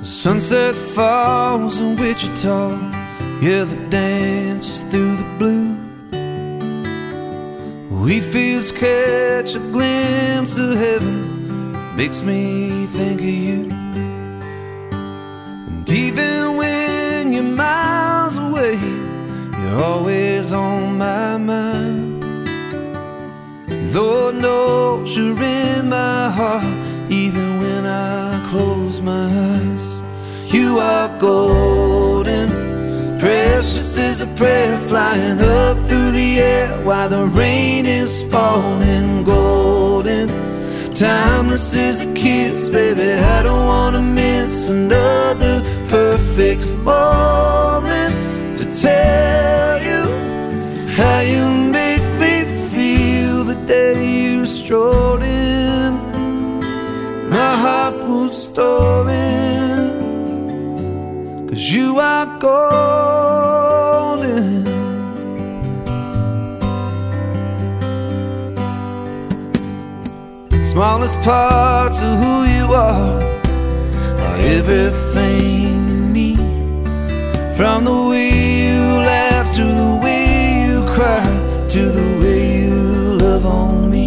Sunset falls in Wichita, yeah, the dance is through the blue. Wheat fields catch a glimpse of heaven, makes me think of you. And even when you're miles away, you're always on my mind. Lord knows you're in my heart, even when I close my eyes. You are golden, precious as a prayer, flying up through the air while the rain is falling. Golden, timeless as a kiss, baby, I don't wanna miss another perfect moment to tell you how you make me feel the day you strolled in. My heart was stolen, 'cause you are golden. Smallest parts of who you are everything to me. From the way you laugh to the way you cry, to the way you love on me.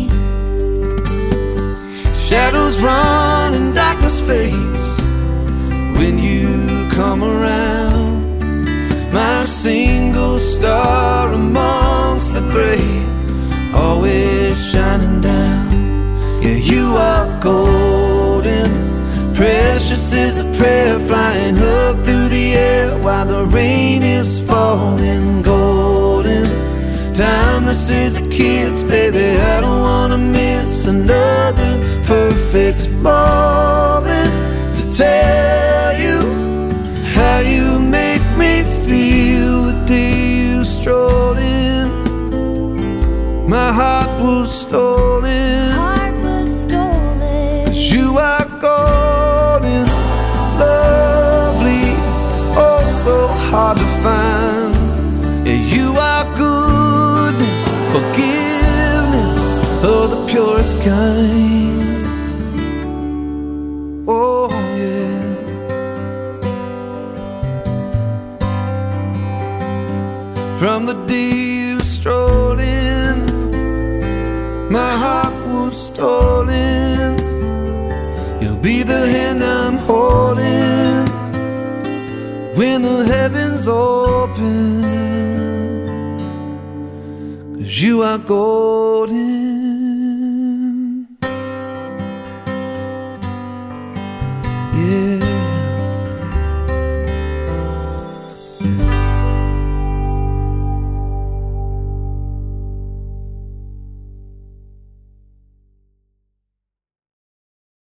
Shadows run and darkness fades when you come around. My single star amongst the gray, always shining down. Yeah, you are golden, precious as a prayer, flying up through the air while the rain is falling. Golden, timeless as a kiss, baby, I don't wanna miss another perfect moment to tell you how you make me feel the day you strolled in. My heart was stolen, 'cause you are golden, lovely, oh so hard to find. Yeah, you are goodness, forgiveness, oh the purest kind. Oh yeah. From the day you strolled in, my heart was stolen. You'll be the hand I'm holding when the heavens open, 'cause you are golden. Yeah.